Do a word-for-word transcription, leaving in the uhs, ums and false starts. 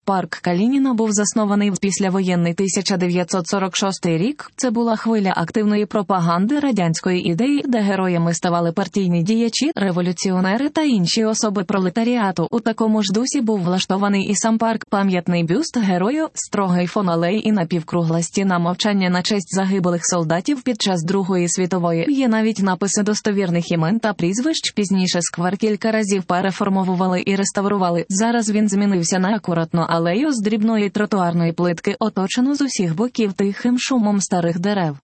Парк Калініна був заснований в післявоєнний тисяча дев'ятсот сорок шостий рік. Це була хвиля активної пропаганди радянської ідеї, де героями ставали партійні діячі, революціонери та інші особи пролетаріату. У такому ж дусі був влаштований і сам парк, пам'ятний бюст герою, строгий фон алей і напівкругла стіна мовчання на честь загиблих солдатів під час Другої світової. Є навіть написи достовірних імен та прізвищ. Пізніше сквер кілька разів переформовували і реставрували. Зараз він змінився на акуратну алею з дрібної тротуарної плитки, оточену з усіх боків тихим шумом старих дерев.